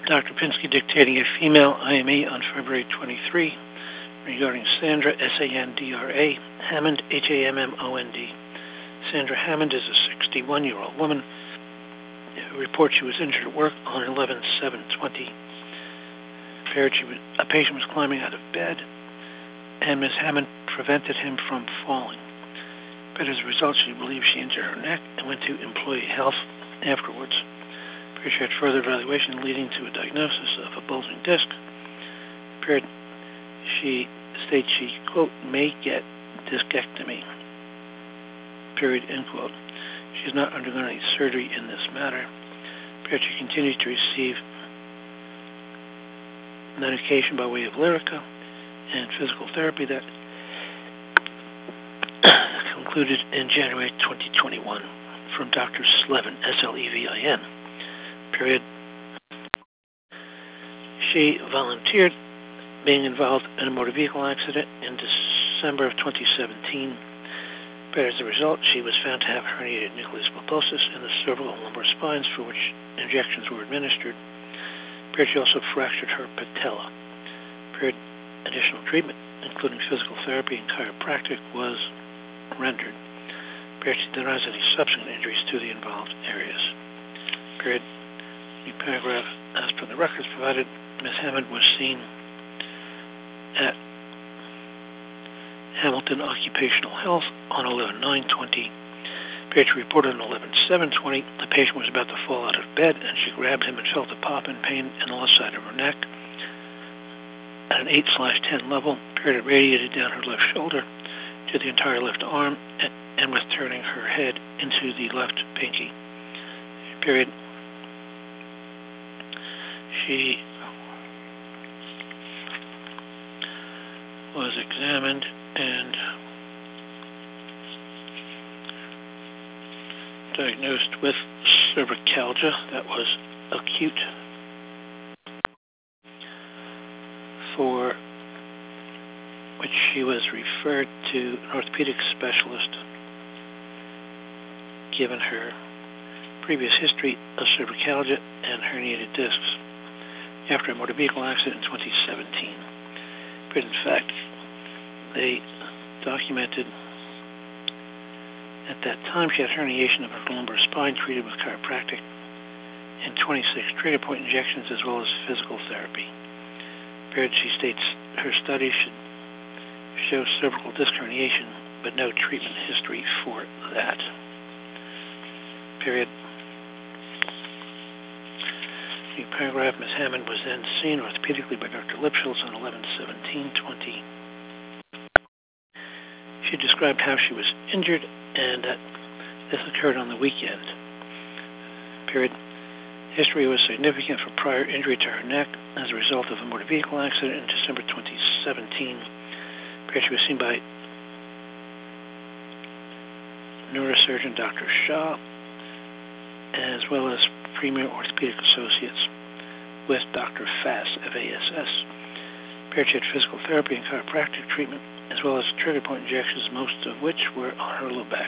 Dr. Pinsky dictating a female IME on February 23 regarding Sandra, S-A-N-D-R-A, Hammond, H-A-M-M-O-N-D. Sandra Hammond is a 61-year-old woman who reports she was injured at work on 11/7/20. A patient was climbing out of bed, and Ms. Hammond prevented him from falling. But as a result, she believes she injured her neck and went to employee health afterwards. She had further evaluation leading to a diagnosis of a bulging disc. She states she, quote, may get discectomy, period, end quote. She has not undergone any surgery in this matter. She continues to receive medication by way of Lyrica and physical therapy that concluded in January 2021 from Dr. Slevin, S-L-E-V-I-N, period. She volunteered being involved in a motor vehicle accident in December of 2017. But as a result, she was found to have herniated nucleus pulposus in the cervical and lumbar spines for which injections were administered. She also fractured her patella. Additional treatment, including physical therapy and chiropractic, was rendered. She denies any subsequent injuries to the involved areas. The paragraph, as per the records provided, Ms. Hammond was seen at Hamilton Occupational Health on 11/9/20. She reported on 11/7/20 the patient was about to fall out of bed, and she grabbed him and felt a pop and pain in the left side of her neck. At an 8/10 level, it radiated down her left shoulder to the entire left arm and was turning her head into the left pinky. She was examined and diagnosed with cervicalgia that was acute, for which she was referred to an orthopedic specialist given her previous history of cervicalgia and herniated discs after a motor vehicle accident in 2017. But in fact, they documented at that time she had herniation of her lumbar spine treated with chiropractic and 26 trigger point injections as well as physical therapy. She states her study should show cervical disc herniation, but no treatment history for that. The paragraph, Ms. Hammond was then seen orthopedically by Dr. Lipschultz on 11/17/20. She described how she was injured and that this occurred on the weekend. History was significant for prior injury to her neck as a result of a motor vehicle accident in December 2017. She was seen by neurosurgeon Dr. Shaw, as well as Premier Orthopedic Associates with Dr. Fass, F-A-S-S. She had physical therapy and chiropractic treatment, as well as trigger point injections, most of which were on her low back.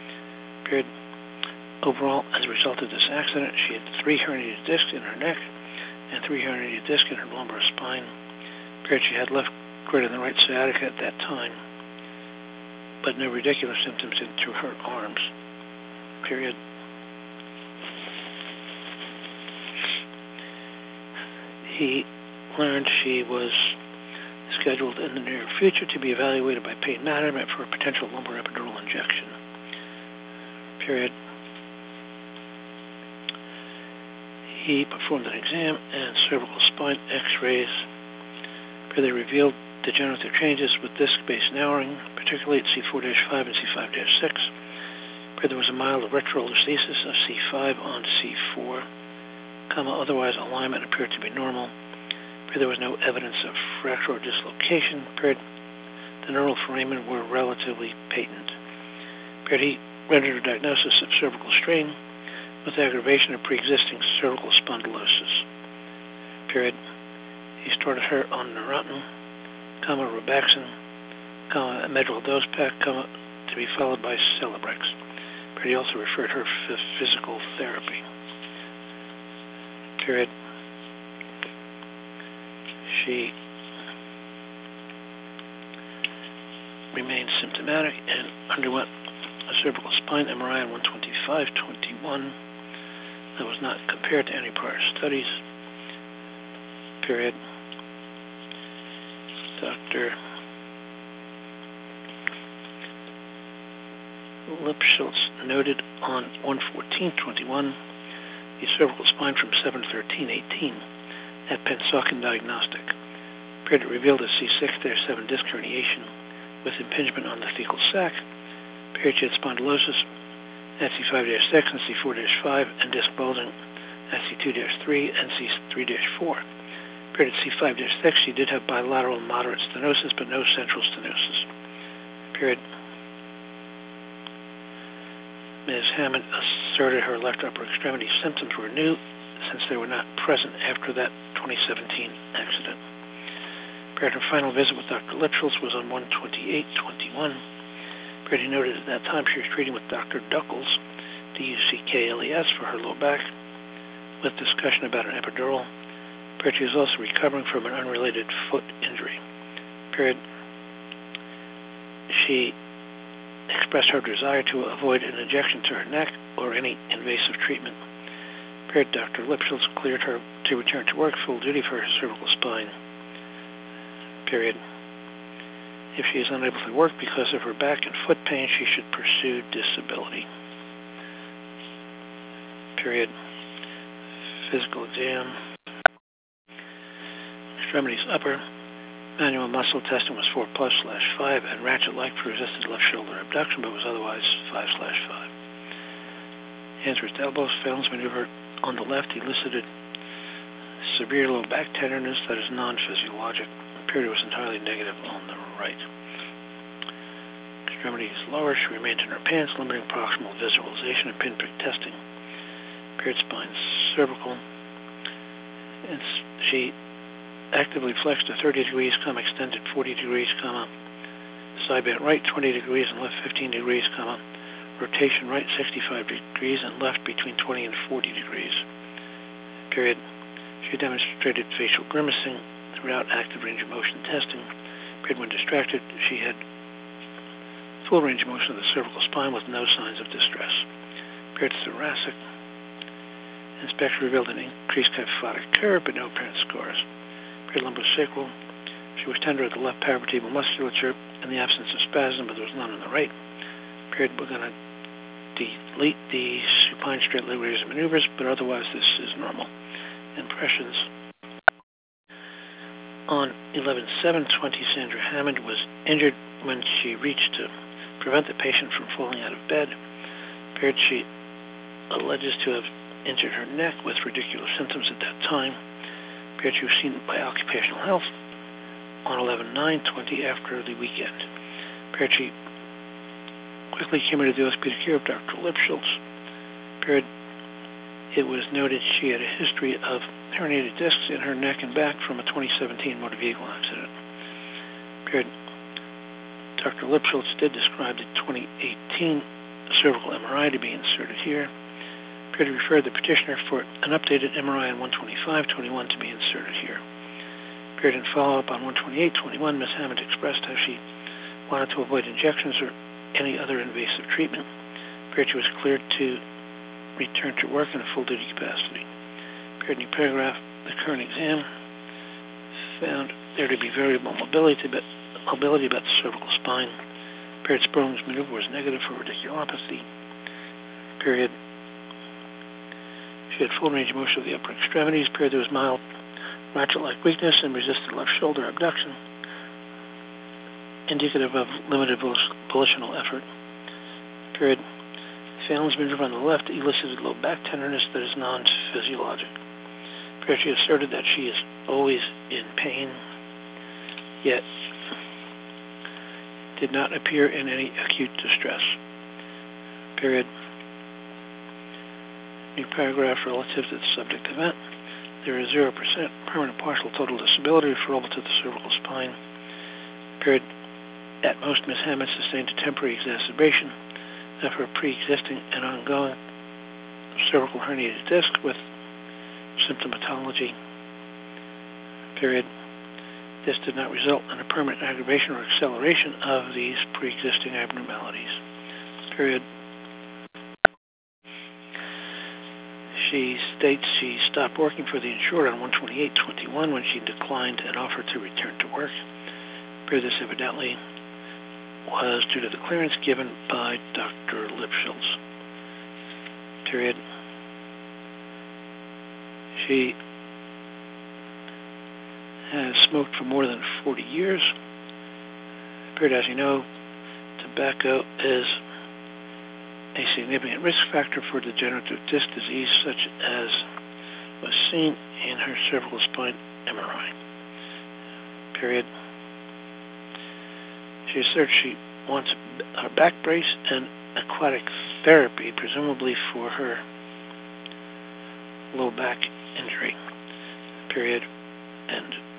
Overall, as a result of this accident, she had 3 herniated discs in her neck and 3 herniated discs in her lumbar spine. She had left greater than right sciatica at that time, but no radicular symptoms into her arms. He learned she was scheduled in the near future to be evaluated by pain management for a potential lumbar epidural injection. He performed an exam and cervical spine x-rays. They revealed degenerative changes with disc-based narrowing, particularly at C4-5 and C5-6. There was a mild retrolisthesis of C5 on C4, otherwise alignment appeared to be normal. There was no evidence of fracture or dislocation. The neural foramen were relatively patent. He rendered a diagnosis of cervical strain with aggravation of pre-existing cervical spondylosis. He started her on Neurontin, Robaxin, a Medrol dose pack, to be followed by Celebrex. He also referred her for physical therapy. She remained symptomatic and underwent a cervical spine MRI on 125/21 that was not compared to any prior studies. Period. Dr. Lipschultz noted on 1/14/21 the cervical spine from 7/13/18 at Pennsauken Diagnostic. Period. It revealed a C6-7 disc herniation with impingement on the thecal sac. Period. She had spondylosis at C5-6 and C4-5 and disc bulging at C2-3 and C3-4. Period. At C5-6 she did have bilateral moderate stenosis but no central stenosis. Period. Ms. Hammond asserted her left upper extremity symptoms were new since they were not present after that 2017 accident. Period. Her final visit with Dr. Lipschultz was on 1/28/21. Period. He noted at that time she was treating with Dr. Duckles, D-U-C-K-L-E-S, for her low back, with discussion about an epidural. Period. She was also recovering from an unrelated foot injury. Period. She expressed her desire to avoid an injection to her neck or any invasive treatment. Period. Dr. Lipschultz cleared her to return to work full duty for her cervical spine. Period. If she is unable to work because of her back and foot pain, she should pursue disability. Period. Physical exam. Extremities upper. Manual muscle testing was 4+/5 and ratchet-like for resisted left shoulder abduction, but was otherwise 5/5. Hands wrist elbows. Phalanx maneuver on the left elicited severe low back tenderness that is non-physiologic. The period was entirely negative on the right. Extremities lower. She remained in her pants, limiting proximal visualization and pinprick testing. Period. Spine cervical. And she actively flexed to 30 degrees, extended 40 degrees, side bent right 20 degrees and left 15 degrees, rotation right 65 degrees and left between 20 and 40 degrees. Period. She demonstrated facial grimacing throughout active range of motion testing. Period. When distracted, she had full range of motion of the cervical spine with no signs of distress. Period. Thoracic. Inspection revealed an increased kyphotic curve but no apparent scars. Lumbosacral. She was tender at the left paravertebral musculature in the absence of spasm, but there was none on the right. Period. We're going to delete the supine straight leg raises and maneuvers, but otherwise this is normal. Impressions. On 11/7/20, Sandra Hammond was injured when she reached to prevent the patient from falling out of bed. Period. She alleges to have injured her neck with radicular symptoms at that time. Period. She was seen by occupational health on 11/9/20 after the weekend. Period. She quickly came into the orthopedic care of Dr. Lipschultz. Period. It was noted she had a history of herniated discs in her neck and back from a 2017 motor vehicle accident. Period. Dr. Lipschultz did describe the 2018 cervical MRI to be inserted here. Period. Referred the petitioner for an updated MRI on 1/25/21 to be inserted here. Period. In follow-up on 1/28/21, Ms. Hammond expressed how she wanted to avoid injections or any other invasive treatment. Period. She was cleared to return to work in a full-duty capacity. Period. New paragraph. The current exam found there to be variable mobility about the cervical spine. Period. Sperling's maneuver was negative for radiculopathy. Period. She had full range of motion of the upper extremities. Period. There was mild ratchet-like weakness and resisted left shoulder abduction, indicative of limited volitional effort. Period. Phalanx maneuver on the left elicited low back tenderness that is non-physiologic. Period. She asserted that she is always in pain, yet did not appear in any acute distress. Period. New paragraph relative to the subject event. There is 0% permanent partial total disability referable to the cervical spine. Period. At most, Ms. Hammond sustained a temporary exacerbation of her pre-existing and ongoing cervical herniated disc with symptomatology. Period. This did not result in a permanent aggravation or acceleration of these pre-existing abnormalities. Period. She states she stopped working for the insured on 1/28/21 when she declined an offer to return to work. Period. This evidently was due to the clearance given by Dr. Lipschultz. Period. She has smoked for more than 40 years. Period. As you know, tobacco is a significant risk factor for degenerative disc disease, such as was seen in her cervical spine MRI. Period. She asserts she wants a back brace and aquatic therapy, presumably for her low back injury. Period. End.